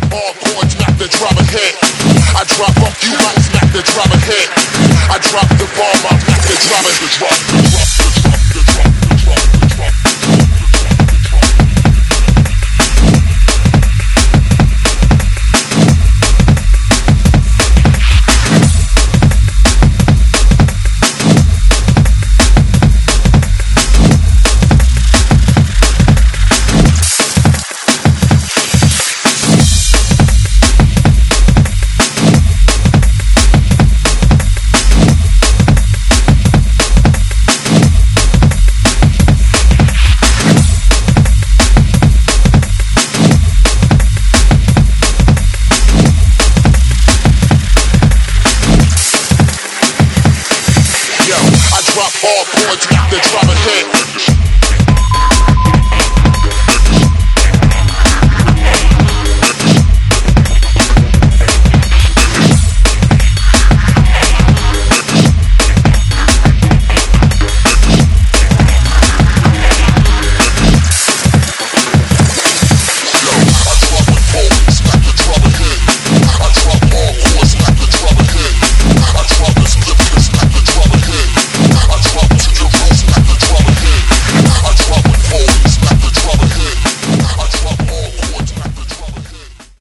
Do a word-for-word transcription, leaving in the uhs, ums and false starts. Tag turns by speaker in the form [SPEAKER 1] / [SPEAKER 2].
[SPEAKER 1] hardcore, knock the drama hit. I drop a few mics, knock the drama hit. I drop the bomb, I knock the drama hit.